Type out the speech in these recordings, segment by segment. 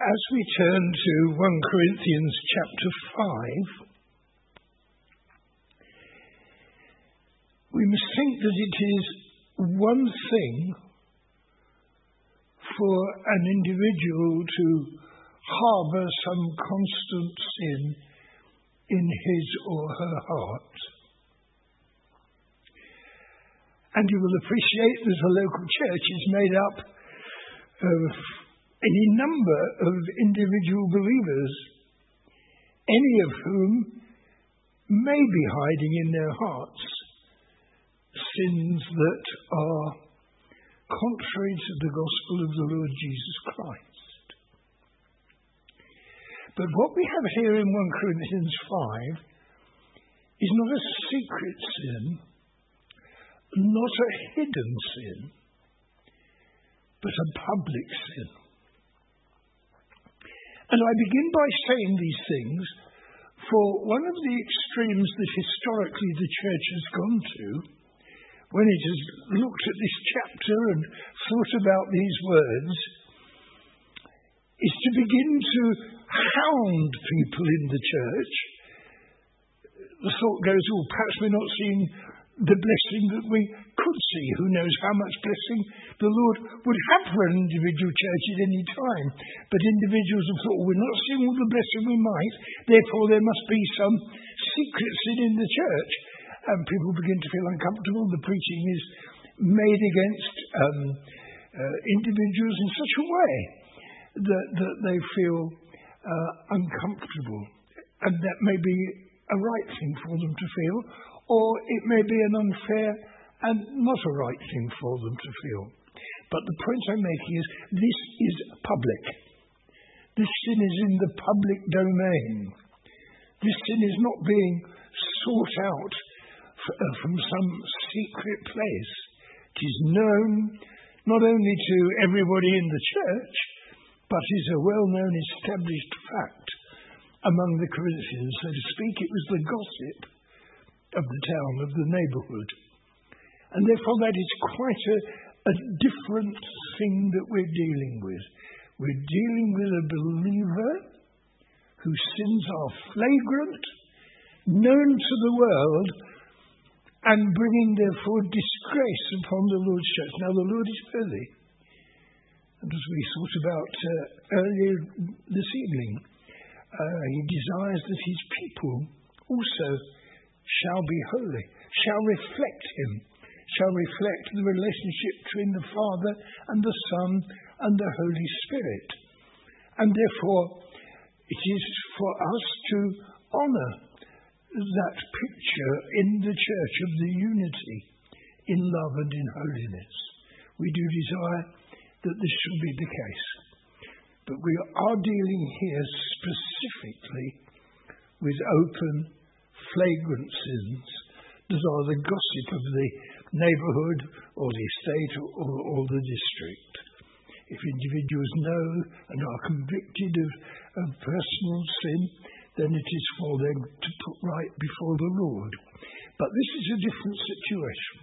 As we turn to 1 Corinthians chapter 5, we must think that it is one thing for an individual to harbour some constant sin in his or her heart. And you will appreciate that a local church is made up of any number of individual believers, any of whom may be hiding in their hearts sins that are contrary to the gospel of the Lord Jesus Christ. But what we have here in 1 Corinthians 5 is not a secret sin, not a hidden sin, but a public sin. And I begin by saying these things, for one of the extremes that historically the church has gone to, when it has looked at this chapter and thought about these words, is to begin to hound people in the church. The thought goes, oh, perhaps we're not seeing the blessing that we could see. Who knows how much blessing the Lord would have for an individual church at any time. But individuals have thought, we're not seeing all the blessing we might, therefore there must be some secret sin in the church. And people begin to feel uncomfortable. The preaching is made against individuals in such a way that they feel uncomfortable. And that may be a right thing for them to feel, or it may be an unfair and not a right thing for them to feel. But the point I'm making is this is public. This sin is in the public domain. This sin is not being sought out from some secret place. It is known not only to everybody in the church, but is a well-known established fact among the Corinthians. So to speak, it was the gossip of the town, of the neighbourhood. And therefore that is quite a different thing that we're dealing with. We're dealing with a believer whose sins are flagrant, known to the world, and bringing therefore disgrace upon the Lord's church. Now the Lord is holy. And as we thought about earlier this evening, he desires that his people also shall be holy, shall reflect him, shall reflect the relationship between the Father and the Son and the Holy Spirit. And therefore, it is for us to honour that picture in the church of the unity in love and in holiness. We do desire that this shall be the case. But we are dealing here specifically with open, flagrant sins that are the gossip of the neighbourhood or the estate or the district. If individuals know and are convicted of personal sin, then it is for them to put right before the Lord. But this is a different situation.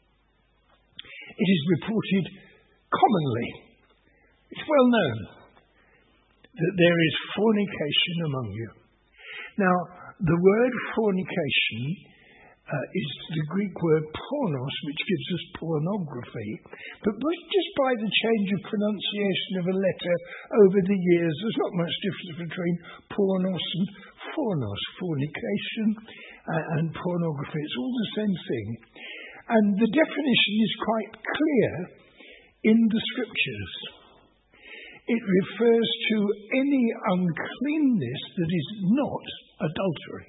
It is reported commonly, it's well known, that there is fornication among you. Now, the word fornication is the Greek word pornos, which gives us pornography. But just by the change of pronunciation of a letter over the years, there's not much difference between pornos and phonos, fornication and pornography. It's all the same thing. And the definition is quite clear in the Scriptures. It refers to any uncleanness that is not adultery.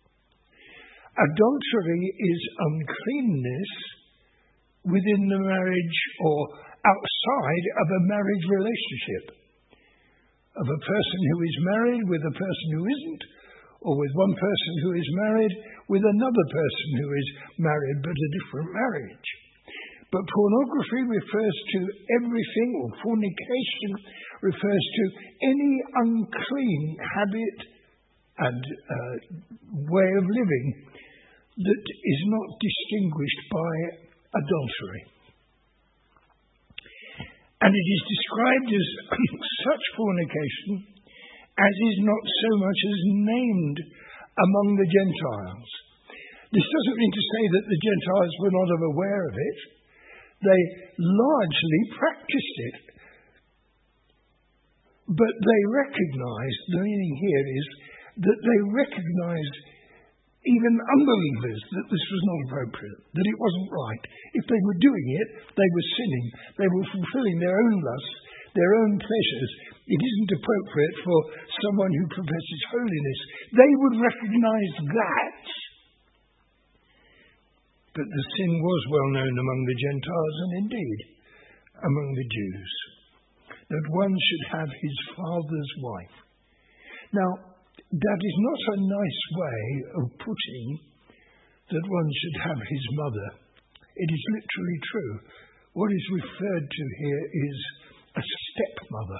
Adultery is uncleanness within the marriage or outside of a marriage relationship. Of a person who is married with a person who isn't, or with one person who is married with another person who is married but a different marriage. But pornography refers to everything, or fornication refers to any unclean habit and way of living that is not distinguished by adultery. And it is described as such fornication as is not so much as named among the Gentiles. This doesn't mean to say that the Gentiles were not aware of it. They largely practiced it. But they recognized, the meaning here is that they recognized, even unbelievers, that this was not appropriate, that it wasn't right. If they were doing it, they were sinning. They were fulfilling their own lusts, their own pleasures. It isn't appropriate for someone who professes holiness. They would recognize that. But the sin was well known among the Gentiles and indeed among the Jews, that one should have his father's wife. Now, that is not a nice way of putting that one should have his mother. It is literally true. What is referred to here is a stepmother.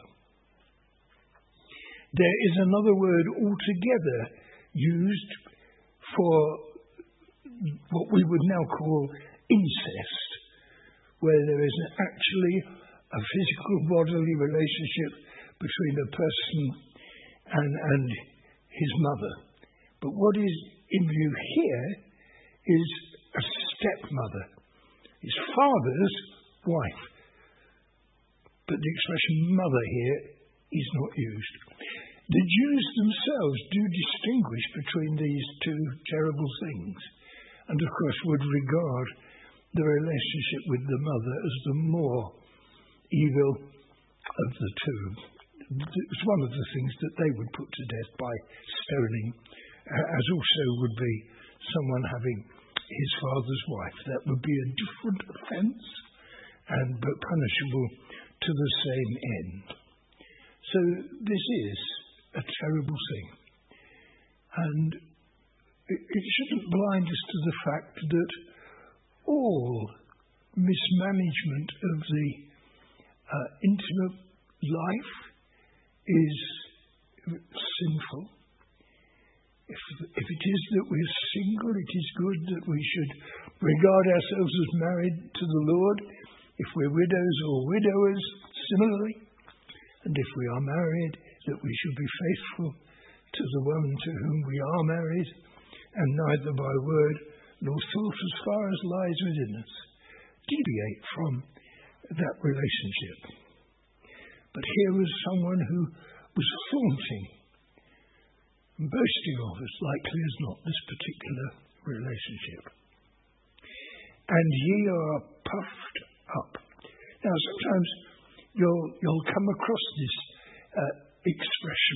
There is another word altogether used for what we would now call incest, where there is actually a physical bodily relationship between a person and his mother. But what is in view here is a stepmother, his father's wife. But the expression mother here is not used. The Jews themselves do distinguish between these two terrible things, and of course would regard the relationship with the mother as the more evil of the two. It was one of the things that they would put to death by stoning, as also would be someone having his father's wife. That would be a different offence, but punishable to the same end. So this is a terrible thing. And it shouldn't blind us to the fact that all mismanagement of the intimate life is sinful. If it is that we're single, it is good that we should regard ourselves as married to the Lord. If we're widows or widowers, similarly. And if we are married, that we should be faithful to the one to whom we are married, and neither by word nor thought, as far as lies within us, deviate from that relationship. But here was someone who was flaunting and boasting of, as likely as not, this particular relationship. And ye are puffed up. Now, sometimes you'll come across this expression,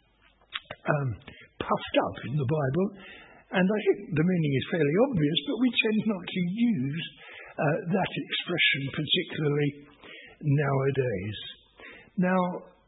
puffed up, in the Bible, and I think the meaning is fairly obvious, but we tend not to use that expression particularly nowadays. Now,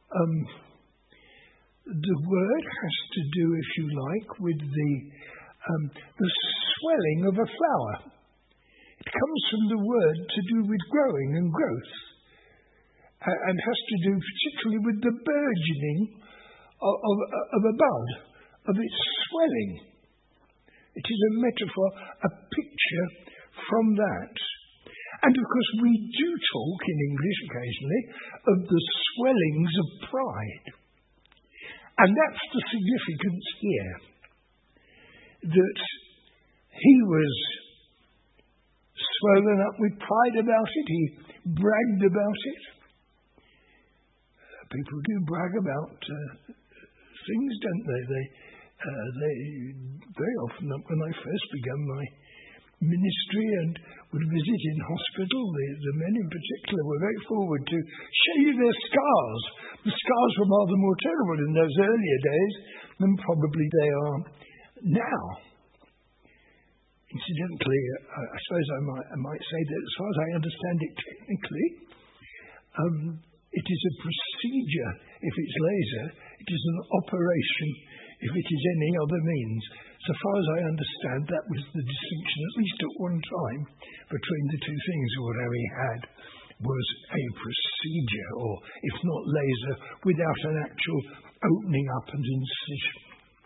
the word has to do, if you like, with the swelling of a flower. It comes from the word to do with growing and growth, and has to do particularly with the burgeoning of a bud, of its swelling. It is a metaphor, a picture from that. And of course we do talk in English occasionally of the swellings of pride. And that's the significance here, that he was swollen up with pride about it, he bragged about it. People do brag about things, don't they? They very often, when I first began my ministry and would visit in hospital, the men in particular were very forward to show you their scars. The scars were rather more terrible in those earlier days than probably they are now. Incidentally, I suppose I might say that as far as I understand it technically, it is a procedure if it's laser, it is an operation if it is any other means. So far as I understand, that was the distinction, at least at one time, between the two things. Whatever he had was a procedure, or if not laser, without an actual opening up and incision.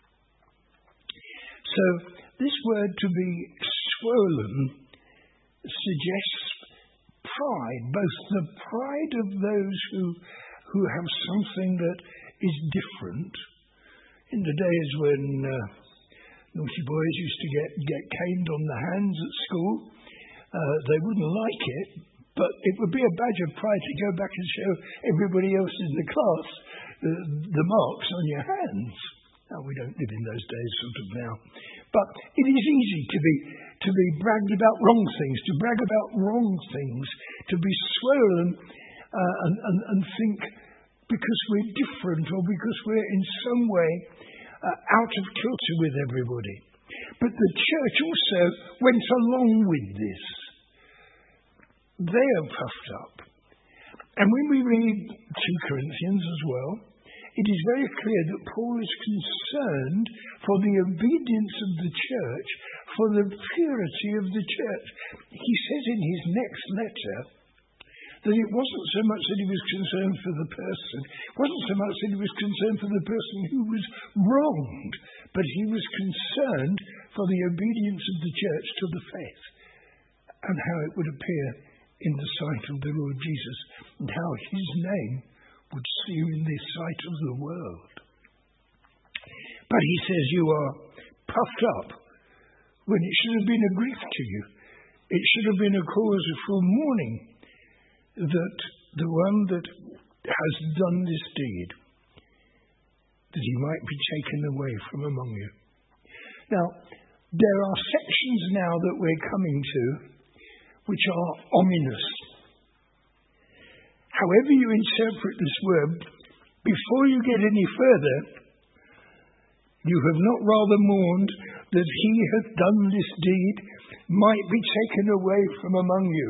So this word to be swollen suggests pride, both the pride of those who have something that is different. In the days when naughty boys used to get caned on the hands at school, they wouldn't like it, but it would be a badge of pride to go back and show everybody else in the class the marks on your hands. Now, we don't live in those days sort of now. But it is easy to be bragged about wrong things, to brag about wrong things, to be swollen and think because we're different or because we're in some way out of kilter with everybody. But the church also went along with this. They are puffed up. And when we read 2 Corinthians as well, it is very clear that Paul is concerned for the obedience of the church, for the purity of the church. He says in his next letter that it wasn't so much that he was concerned for the person, it wasn't so much that he was concerned for the person who was wronged, but he was concerned for the obedience of the church to the faith and how it would appear in the sight of the Lord Jesus and how his name would seem in the sight of the world. But he says you are puffed up when it should have been a grief to you. It should have been a cause for mourning that the one that has done this deed, that he might be taken away from among you. Now, there are sections now that we're coming to which are ominous. However you interpret this word, before you get any further, you have not rather mourned that he hath done this deed might be taken away from among you.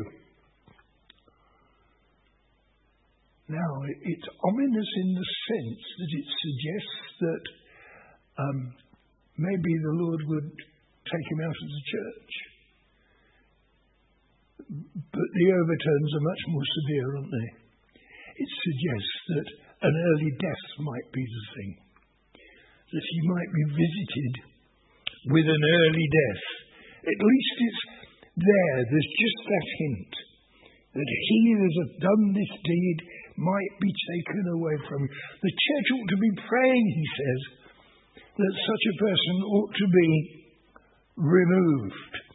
Now, it's ominous in the sense that it suggests that maybe the Lord would take him out of the church. But the overtones are much more severe, aren't they? It suggests that an early death might be the thing. That he might be visited with an early death. At least it's there. There's just that hint that he that hath done this deed might be taken away from you. The church ought to be praying, he says, that such a person ought to be removed.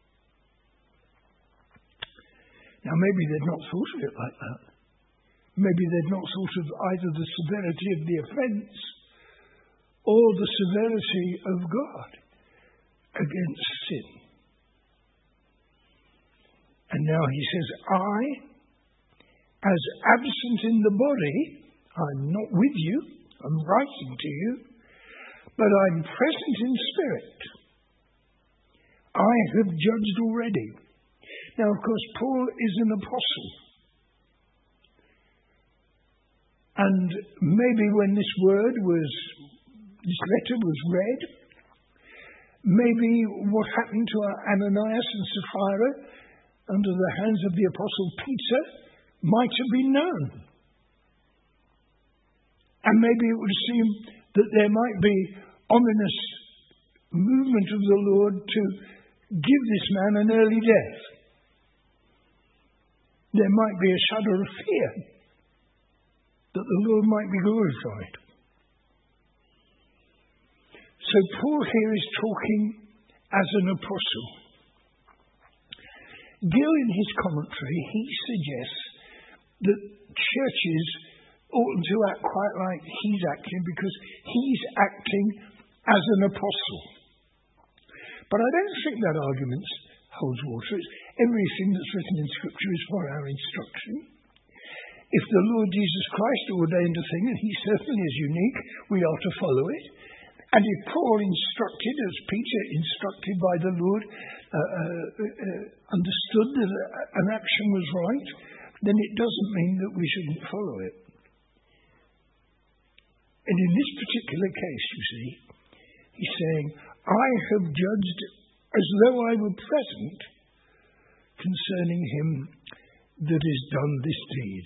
Now, maybe they'd not thought of it like that. Maybe they'd not thought of either the severity of the offence or the severity of God against sin. And now he says, I, as absent in the body, I'm not with you, I'm writing to you, but I'm present in spirit. I have judged already. Now, of course, Paul is an apostle. And maybe when this letter was read, maybe what happened to Ananias and Sapphira under the hands of the apostle Peter might have been known. And maybe it would seem that there might be ominous movement of the Lord to give this man an early death. There might be a shudder of fear that the Lord might be glorified. So Paul here is talking as an apostle. Gill, in his commentary, he suggests that churches oughtn't to act quite like he's acting because he's acting as an apostle. But I don't think that argument holds water. Everything that's written in Scripture is for our instruction. If the Lord Jesus Christ ordained a thing, and he certainly is unique, we are to follow it. And if Paul instructed, as Peter instructed by the Lord, understood that an action was right, then it doesn't mean that we shouldn't follow it. And in this particular case, you see, he's saying, I have judged as though I were present concerning him that has done this deed.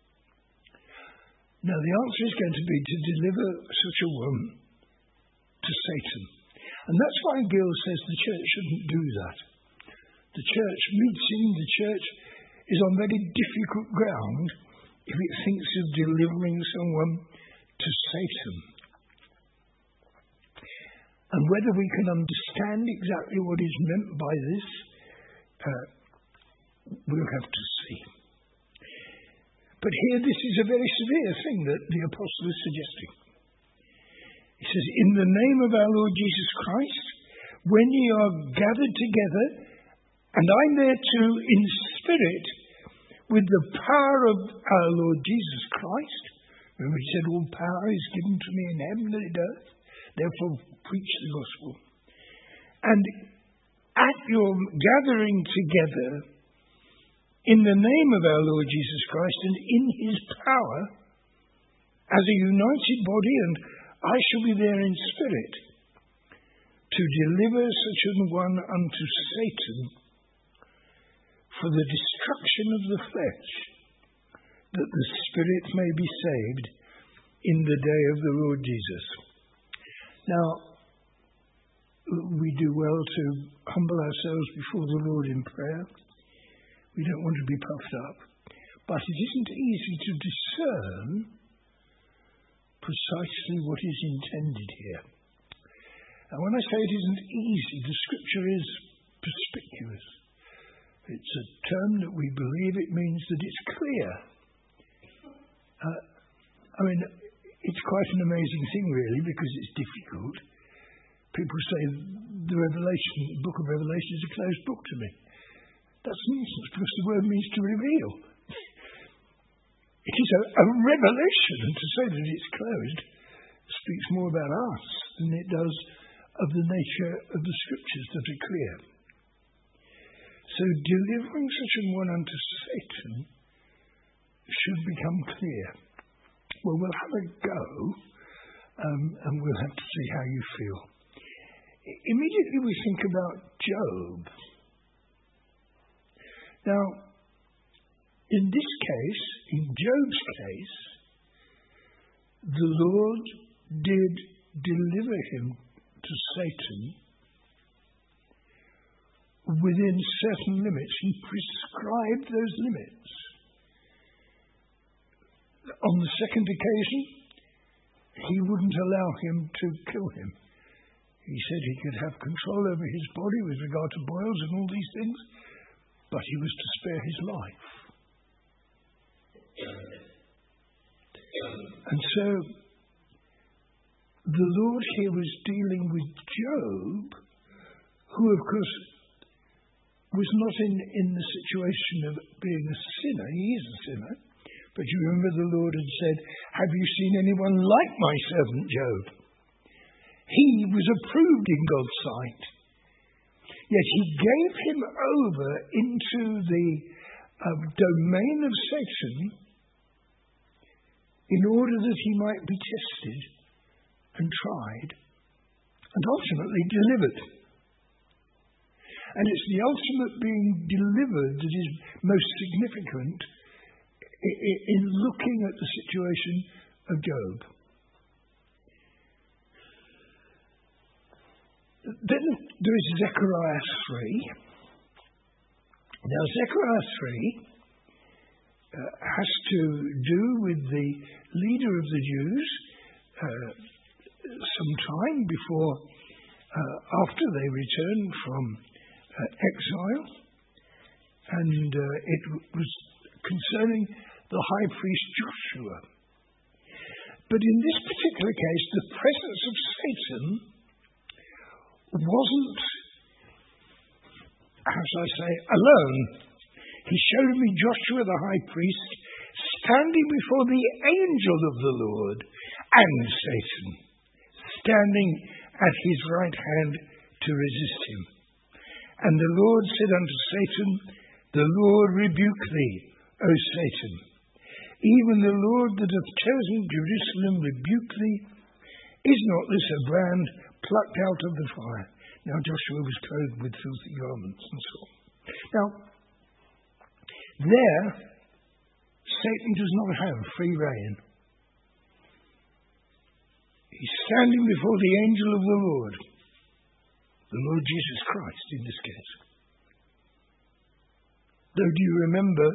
Now, the answer is going to be to deliver such a one to Satan. And that's why Gill says the church shouldn't do that. The church meeting, the church is on very difficult ground if it thinks of delivering someone to Satan. And whether we can understand exactly what is meant by this, we'll have to see. But here this is a very severe thing that the apostle is suggesting. He says, in the name of our Lord Jesus Christ, when ye are gathered together, and I'm there too in spirit, with the power of our Lord Jesus Christ. Remember he said, all power is given to me in heaven and in earth. Therefore preach the gospel. And at your gathering together, in the name of our Lord Jesus Christ and in his power, as a united body, and I shall be there in spirit, to deliver such an one unto Satan for the destruction of the flesh, that the spirit may be saved in the day of the Lord Jesus. Now, we do well to humble ourselves before the Lord in prayer. We don't want to be puffed up. But it isn't easy to discern precisely what is intended here. And when I say it isn't easy, the scripture is perspicuous. It's a term that we believe it means that it's clear. It's quite an amazing thing, really, because it's difficult. People say the book of Revelation is a closed book to me. That's nonsense, because the word means to reveal. It is a revelation, and to say that it's closed speaks more about us than it does of the nature of the scriptures that are clear. So delivering such an one unto Satan should become clear. Well, we'll have a go, and we'll have to see how you feel. Immediately we think about Job. Now, in this case, in Job's case, the Lord did deliver him to Satan within certain limits. He prescribed those limits. On the second occasion, he wouldn't allow him to kill him. He said he could have control over his body with regard to boils and all these things, but he was to spare his life. And so, the Lord here was dealing with Job, who of course was not in the situation of being a sinner. He is a sinner. But you remember the Lord had said, have you seen anyone like my servant Job? He was approved in God's sight. Yet he gave him over into the domain of Satan in order that he might be tested and tried and ultimately delivered. And it's the ultimate being delivered that is most significant in looking at the situation of Job. Then there is Zechariah 3. Now, Zechariah 3 has to do with the leader of the Jews some time before, after they returned from exile, and it was concerning the high priest Joshua. But in this particular case, the presence of Satan wasn't, how shall I say, alone. He showed me Joshua the high priest standing before the angel of the Lord, and Satan standing at his right hand to resist him. And the Lord said unto Satan, the Lord rebuke thee, O Satan. Even the Lord that hath chosen Jerusalem rebuke thee. Is not this a brand plucked out of the fire? Now Joshua was clothed with filthy garments and so on. Now, there, Satan does not have free rein. He's standing before the angel of the Lord Jesus Christ in this case. Though do you remember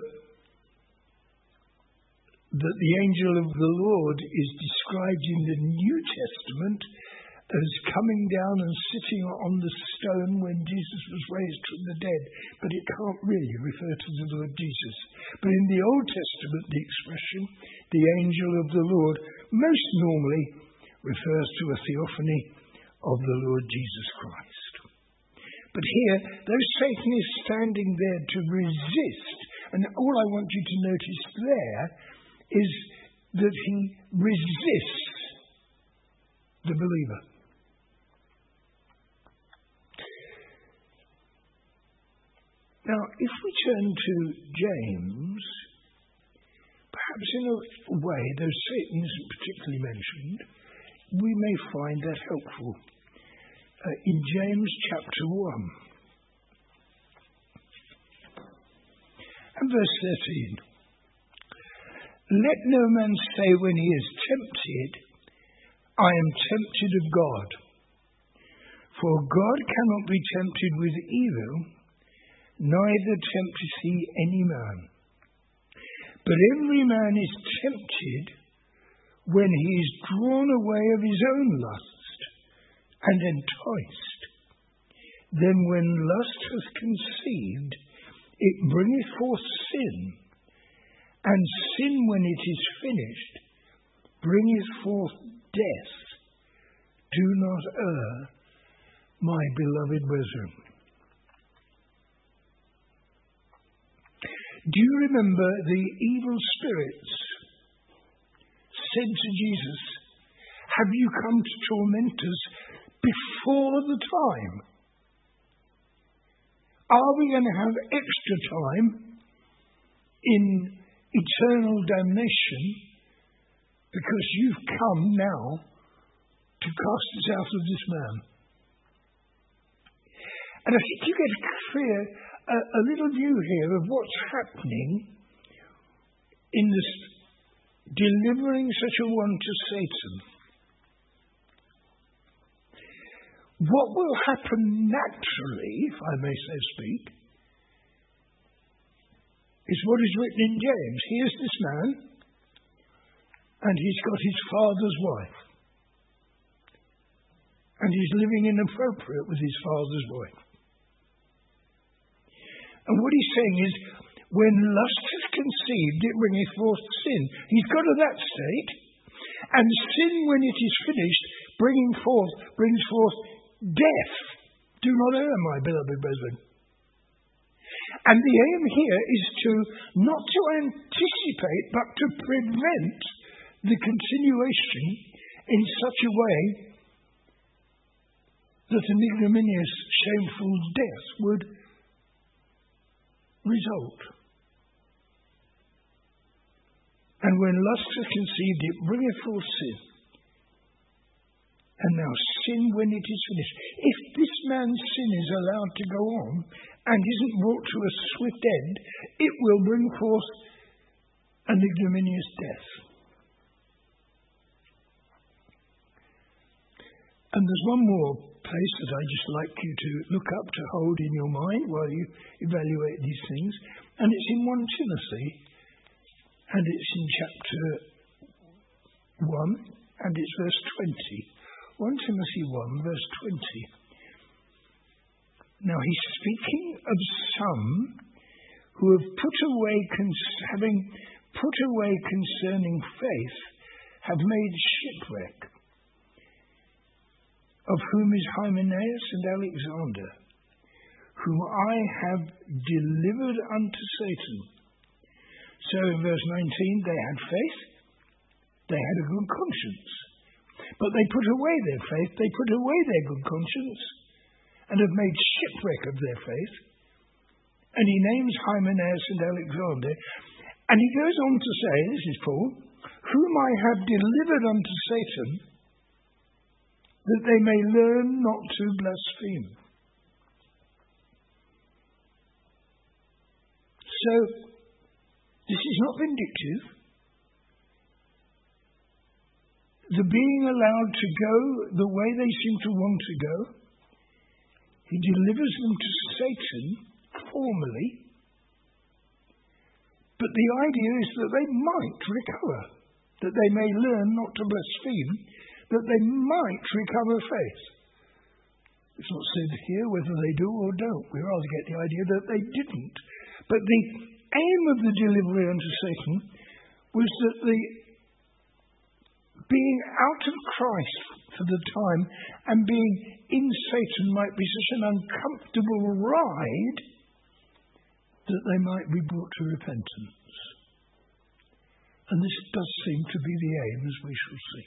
that the angel of the Lord is described in the New Testament as coming down and sitting on the stone when Jesus was raised from the dead, but it can't really refer to the Lord Jesus. But in the Old Testament, the expression, the angel of the Lord, most normally refers to a theophany of the Lord Jesus Christ. But here, though Satan is standing there to resist, and all I want you to notice there is that he resists the believer. Now, if we turn to James, perhaps in a way, though Satan isn't particularly mentioned, we may find that helpful. In James chapter 1 and verse 13. Let no man say when he is tempted, I am tempted of God. For God cannot be tempted with evil, neither tempteth he any man. But every man is tempted when he is drawn away of his own lust and enticed. Then when lust hath conceived, it bringeth forth sin. And sin, when it is finished, bringeth forth death. Do not err, my beloved brethren. Do you remember the evil spirits said to Jesus, have you come to torment us before the time? Are we going to have extra time in eternal damnation because you've come now to cast us out of this man? And I think you get a little view here of what's happening in this delivering such a one to Satan. What will happen naturally, if I may so speak, is what is written in James. Here's this man, and he's got his father's wife. And he's living inappropriate with his father's wife. And what he's saying is, when lust is conceived, it bringeth forth sin. He's got to that state. And sin, when it is finished, brings forth death. Do not err, my beloved brethren. And the aim here is not to anticipate, but to prevent the continuation in such a way that an ignominious, shameful death would result. And when lust is conceived, it bringeth forth sin. And now sin, when it is finished. If this man's sin is allowed to go on and isn't brought to a swift end, it will bring forth an ignominious death. And there's one more place that I'd just like you to look up, to hold in your mind while you evaluate these things. And it's in 1 Timothy, and it's in chapter 1, and it's verse 20. 1 Timothy 1, verse 20. Now he's speaking of some who have having put away concerning faith, have made shipwreck, of whom is Hymenaeus and Alexander, whom I have delivered unto Satan. So in verse 19, they had faith, they had a good conscience, but they put away their faith, they put away their good conscience, and have made shipwreck of their faith. And he names Hymenaeus and Alexander, and he goes on to say, this is Paul, whom I have delivered unto Satan, that they may learn not to blaspheme. So, this is not vindictive. The being allowed to go the way they seem to want to go, he delivers them to Satan formally, But the idea is that they might recover, that they may learn not to blaspheme, that they might recover faith. It's not said here whether they do or don't. We rather get the idea that they didn't. But the aim of the delivery unto Satan was that the being out of Christ for the time and being in Satan might be such an uncomfortable ride that they might be brought to repentance. And this does seem to be the aim, as we shall see.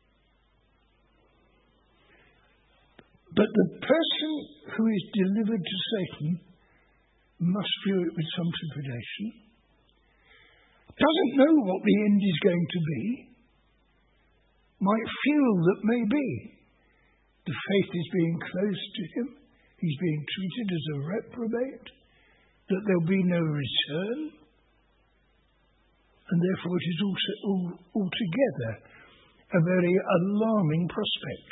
But the person who is delivered to Satan must view it with some trepidation, doesn't know what the end is going to be, might feel that maybe the faith is being closed to him, he's being treated as a reprobate, that there'll be no return, and therefore it is also altogether a very alarming prospect.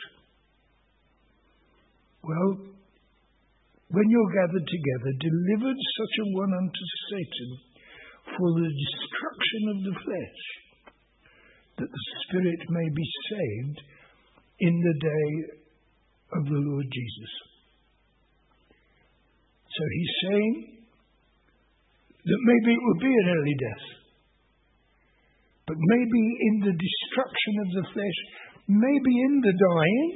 Well, when you're gathered together, delivered such a one unto Satan for the destruction of the flesh, that the spirit may be saved in the day of the Lord Jesus. So he's saying that maybe it will be an early death, but maybe in the destruction of the flesh, maybe in the dying,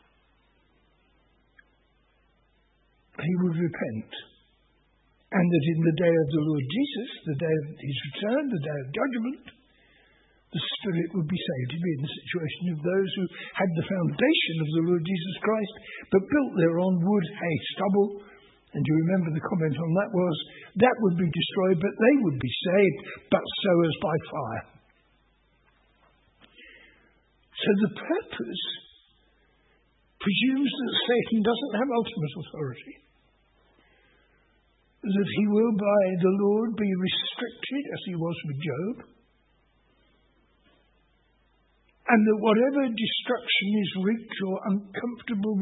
he would repent. And that in the day of the Lord Jesus, the day of his return, the day of judgment, the spirit would be saved. He'd be in the situation of those who had the foundation of the Lord Jesus Christ, but built their own wood, hay, stubble. And you remember the comment on that was, that would be destroyed, but they would be saved, but so as by fire. So the purpose presumes that Satan doesn't have ultimate authority, that he will by the Lord be restricted as he was with Job, and that whatever destruction is wreaked or uncomfortable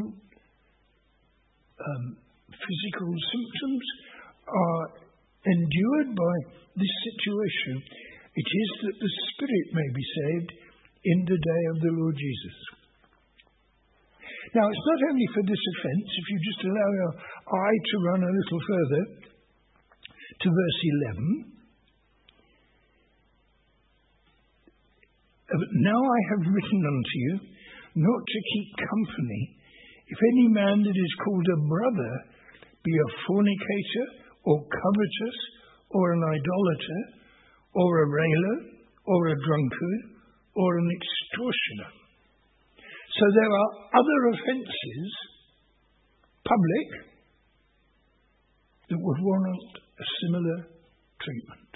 physical symptoms are endured by this situation, it is that the spirit may be saved in the day of the Lord Jesus. Now, it's not only for this offence, if you just allow your eye to run a little further to verse 11. Now I have written unto you not to keep company if any man that is called a brother be a fornicator or covetous or an idolater or a railer or a drunkard or an extortioner. So there are other offences, public, that would warrant a similar treatment.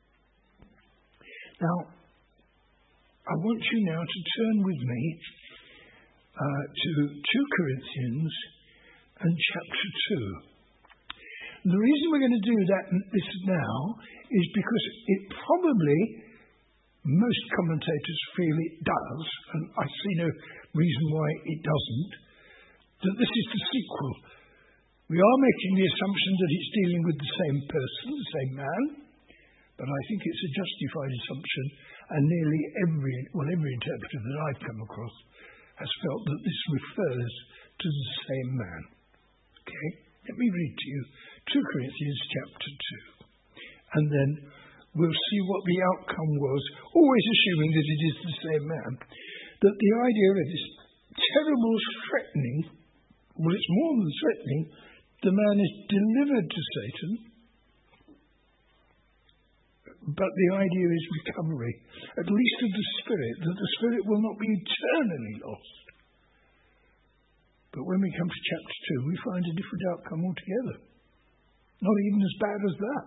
Now, I want you now to turn with me to 2 Corinthians and chapter 2. The reason we're going to do this now is because it probably, most commentators feel it does, and I see no reason why it doesn't, that this is the sequel. We are making the assumption that it's dealing with the same person, the same man, but I think it's a justified assumption, and nearly every interpreter that I've come across has felt that this refers to the same man. Okay? Let me read to you 2 Corinthians chapter 2, and then we'll see what the outcome was, always assuming that it is the same man, that the idea of this terrible threatening, well, it's more than threatening, the man is delivered to Satan, but the idea is recovery, at least of the spirit, that the spirit will not be eternally lost. But when we come to chapter 2, we find a different outcome altogether. Not even as bad as that.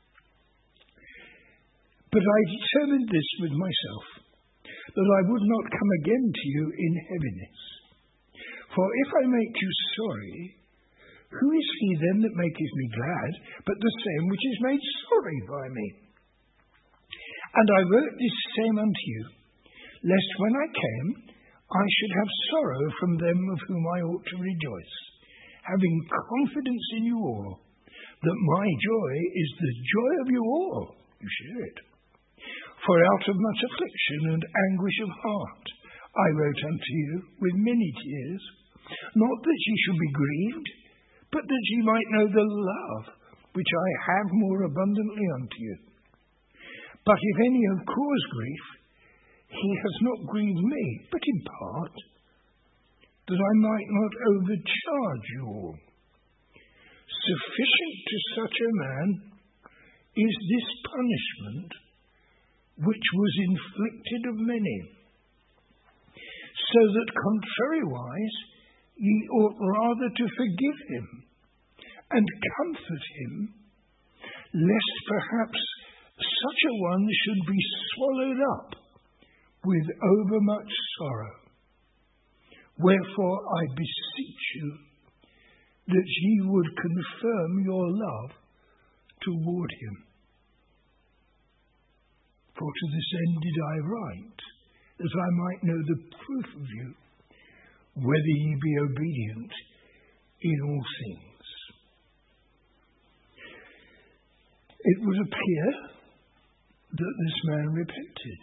But I determined this with myself, that I would not come again to you in heaviness. For if I make you sorry, who is he then that maketh me glad, but the same which is made sorry by me? And I wrote this same unto you, lest when I came, I should have sorrow from them of whom I ought to rejoice, having confidence in you all, that my joy is the joy of you all, You share it. For out of much affliction and anguish of heart I wrote unto you with many tears, not that ye should be grieved, but that ye might know the love which I have more abundantly unto you. But if any have caused grief, he has not grieved me, but in part, that I might not overcharge you all. Sufficient to such a man is this punishment which was inflicted of many, so that contrariwise ye ought rather to forgive him and comfort him, lest perhaps such a one should be swallowed up with overmuch sorrow. Wherefore I beseech you that ye would confirm your love toward him. For to this end did I write, that I might know the proof of you, whether ye be obedient in all things. It would appear that this man repented.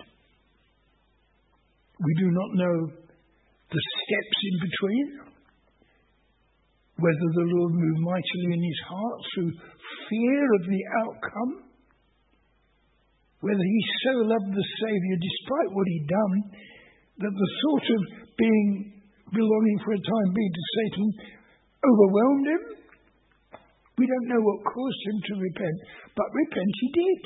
We do not know the steps in between, whether the Lord moved mightily in his heart through fear of the outcome, whether he so loved the Saviour despite what he'd done, that the thought of belonging for a time being to Satan overwhelmed him. We don't know what caused him to repent, but repent he did.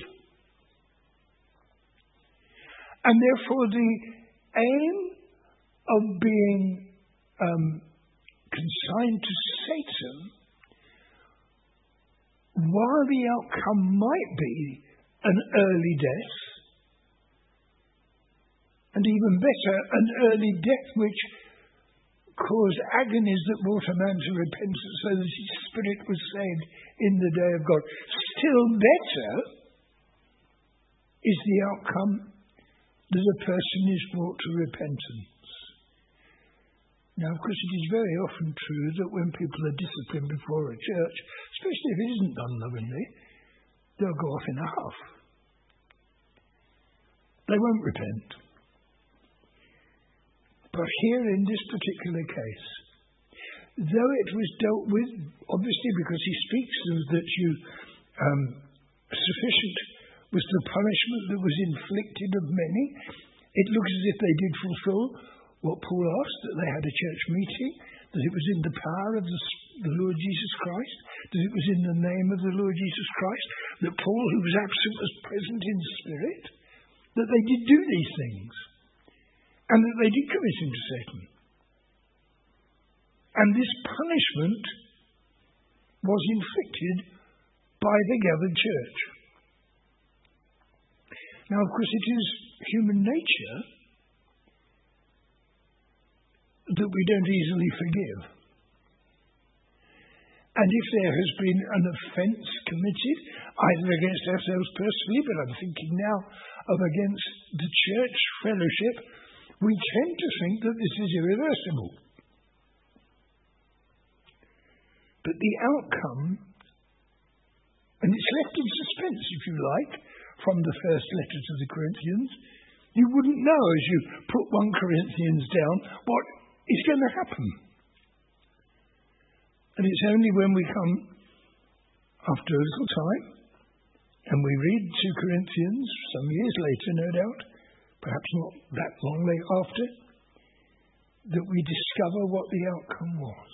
And therefore the aim of being consigned to Satan, while the outcome might be an early death, and even better, an early death which caused agonies that brought a man to repentance so that his spirit was saved in the day of God. Still better is the outcome that a person is brought to repentance. Now, of course, it is very often true that when people are disciplined before a church, especially if it isn't done lovingly, they'll go off in a huff. They won't repent. But here in this particular case, though it was dealt with, obviously because he speaks of that you sufficient was the punishment that was inflicted of many, it looks as if they did fulfill what Paul asked, that they had a church meeting, that it was in the power of the Lord Jesus Christ, that it was in the name of the Lord Jesus Christ, that Paul, who was absent, was present in spirit, that they did do these things, and that they did commit him to Satan. And this punishment was inflicted by the gathered church. Now, of course, it is human nature that we don't easily forgive. And if there has been an offence committed, either against ourselves personally, but I'm thinking now of against the church fellowship, we tend to think that this is irreversible. But the outcome, and it's left in suspense, if you like, from the first letter to the Corinthians, you wouldn't know as you put 1 Corinthians down what is going to happen. And it's only when we come after a little time and we read 2 Corinthians some years later, no doubt, perhaps not that long after, that we discover what the outcome was.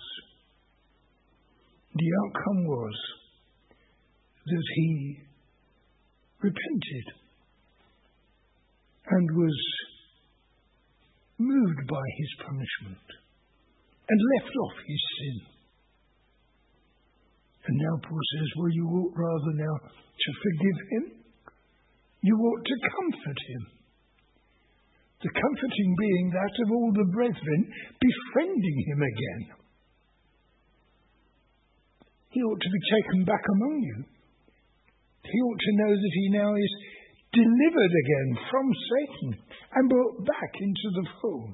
The outcome was that he repented and was moved by his punishment and left off his sin. And now Paul says, well, you ought rather now to forgive him. You ought to comfort him. The comforting being that of all the brethren befriending him again. He ought to be taken back among you. He ought to know that he now is delivered again from Satan and brought back into the fold.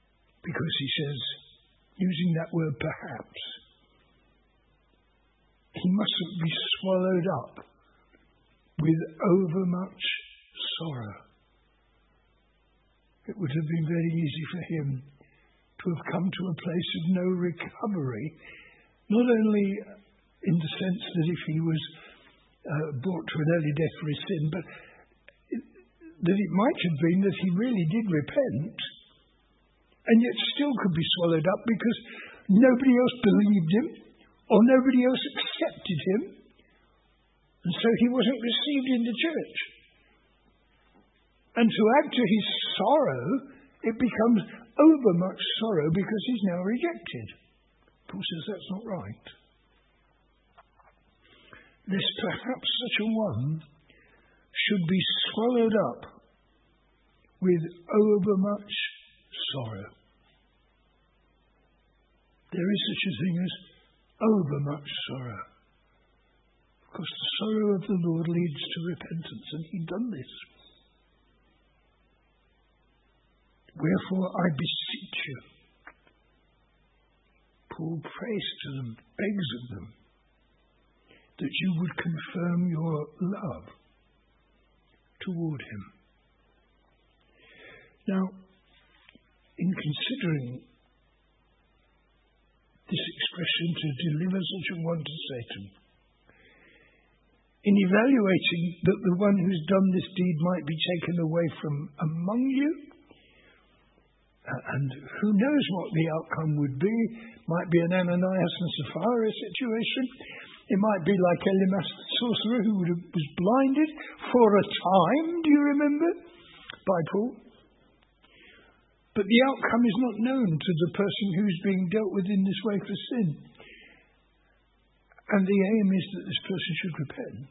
Because he says, using that word perhaps, he mustn't be swallowed up with overmuch sorrow. It would have been very easy for him to have come to a place of no recovery, not only in the sense that if he was brought to an early death for his sin, but that it might have been that he really did repent, and yet still could be swallowed up because nobody else believed him or nobody else accepted him, and so he wasn't received in the church. And to add to his sorrow, it becomes overmuch sorrow because he's now rejected. Paul says that's not right. Lest perhaps such a one should be swallowed up with overmuch sorrow. There is such a thing as overmuch sorrow. Because the sorrow of the Lord leads to repentance, and he'd done this. Wherefore I beseech you. Paul prays to them, begs of them, that you would confirm your love toward him. Now, in considering this expression, to deliver such a one to Satan, in evaluating that the one who's done this deed might be taken away from among you, and who knows what the outcome would be, might be an Ananias and Sapphira situation. It might be like Elymas the sorcerer who was blinded for a time, do you remember, by Paul? But the outcome is not known to the person who's being dealt with in this way for sin. And the aim is that this person should repent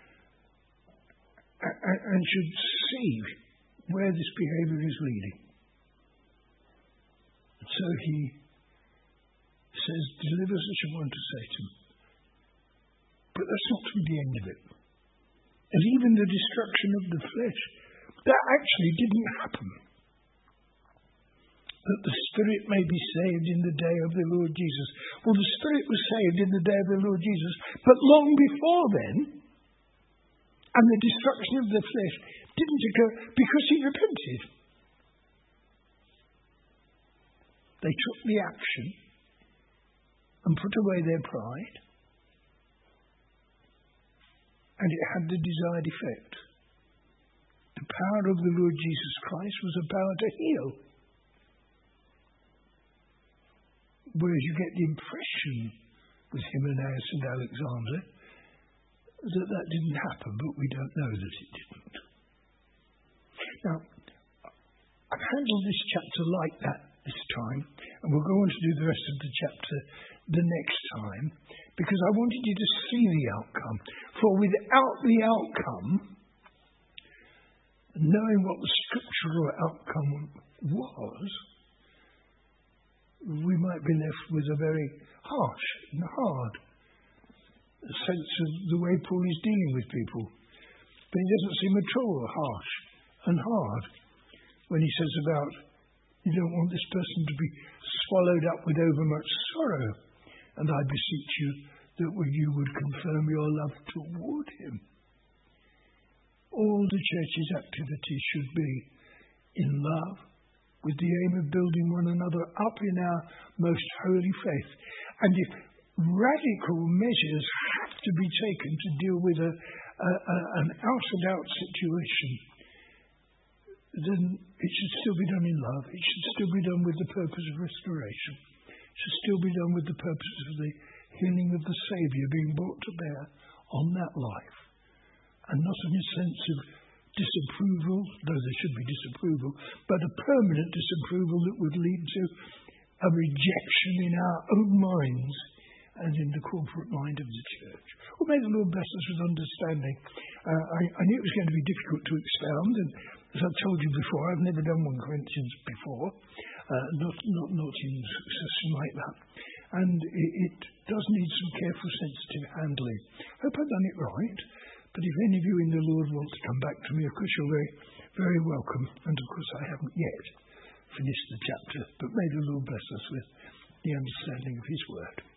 and should see where this behavior is leading. So he says, deliver such a one to Satan. But that's not to be the end of it. And even the destruction of the flesh, that actually didn't happen. That the spirit may be saved in the day of the Lord Jesus. Well, the spirit was saved in the day of the Lord Jesus, but long before then, and the destruction of the flesh didn't occur because he repented. They took the action and put away their pride, and it had the desired effect. The power of the Lord Jesus Christ was a power to heal. Whereas you get the impression with Hymenaeus and Alexander that didn't happen, but we don't know that it didn't. Now, I've handled this chapter like that this time, and we'll go on to do the rest of the chapter the next time, because I wanted you to see the outcome. For without the outcome, knowing what the scriptural outcome was, we might be left with a very harsh and hard sense of the way Paul is dealing with people. But he doesn't seem at all harsh and hard when he says about, you don't want this person to be swallowed up with overmuch sorrow, and I beseech you that you would confirm your love toward him. All the church's activity should be in love, with the aim of building one another up in our most holy faith. And if radical measures have to be taken to deal with an out-and-out situation, then it should still be done in love. It should still be done with the purpose of restoration. It should still be done with the purpose of the healing of the Saviour being brought to bear on that life. And not in a sense of disapproval, though there should be disapproval, but a permanent disapproval that would lead to a rejection in our own minds and in the corporate mind of the church. Well, may the Lord bless us with understanding. I knew it was going to be difficult to expound, and as I've told you before, I've never done 1 Corinthians before, not in succession like that. And it does need some careful, sensitive handling. I hope I've done it right. But if any of you in the Lord want to come back to me, of course you're very, very welcome. And of course I haven't yet finished the chapter. But may the Lord bless us with the understanding of his word.